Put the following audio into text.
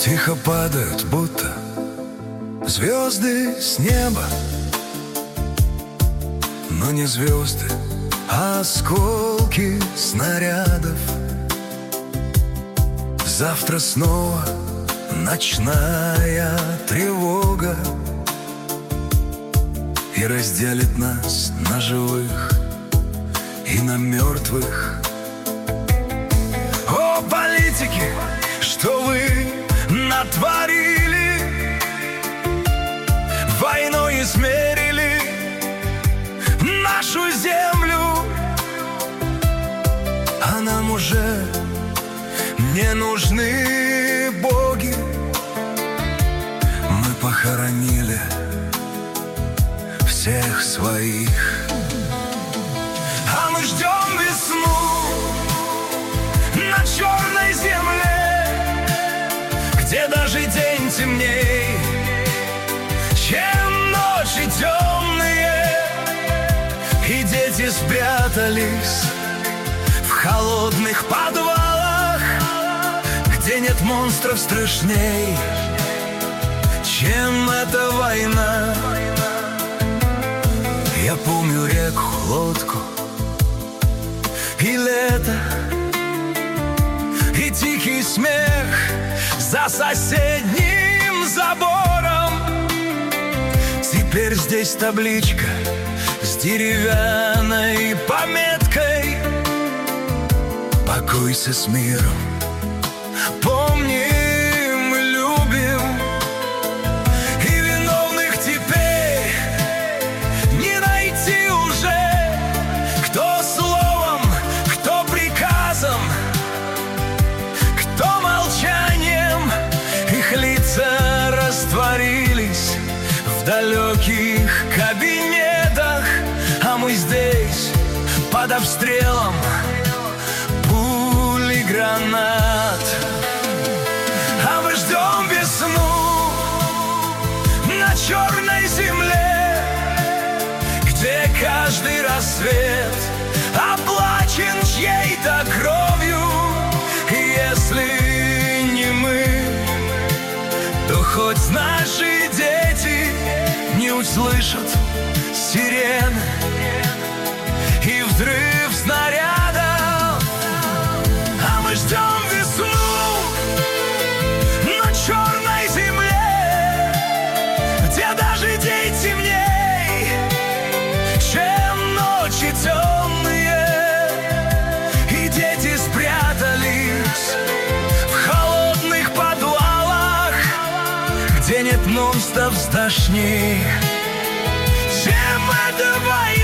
Тихо падают, будто звезды с неба. Но не звезды, а осколки снарядов. Завтра снова ночная тревога и разделит нас на живых и на мертвых. О, политики, что вы натворили, войной измерили нашу землю, а нам уже не нужны боги. Мы похоронили всех своих, а мы ждем весну на черной земле, где даже день темней, чем ночи темные, и дети спрятались в холодных подвалах, где нет монстров страшней, чем эта война. Я помню реку, лодку и лето, и тихий смех за соседним забором. Теперь здесь табличка с деревянной пометкой: покойся с миром, помним и любим. И виновных теперь не найти уже, кто словом, кто приказом, кто молчанием. Их лица растворились в далеких кабинетах, а мы здесь под обстрелом пуль и гранат. А мы ждем весну на черной земле, где каждый рассвет оплачен чьей-то кровью. И если не мы, то хоть наши дети не услышат сирены и взрыв снарядов. А мы ждем весну на черной земле, где даже день темней, чем ночи темные, и дети спрятались в холодных подвалах, где нет монстров страшней, чем эта война.